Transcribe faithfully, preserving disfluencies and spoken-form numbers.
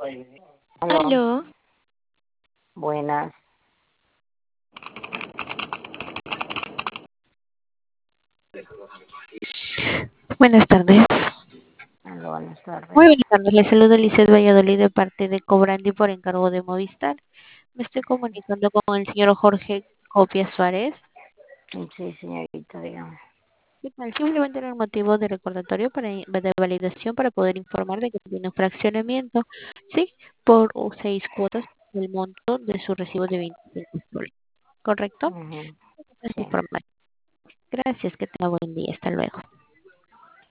Aló, Aló, buenas. buenas tardes. Aló, buenas tardes. Muy buenas tardes, les saludo Lizeth Valladolid de parte de Cobrandi por encargo de Movistar. Me estoy comunicando con el señor Jorge Copia Suárez. Sí, señorita, dígame. ¿Qué tal? Simplemente era un motivo de recordatorio para de validación para poder informar de que tiene un fraccionamiento, sí, por seis cuotas del monto de su recibo de veinticinco soles. ¿Correcto? Ujú, Gracias sí. informar. Gracias, que tenga buen día. Hasta luego.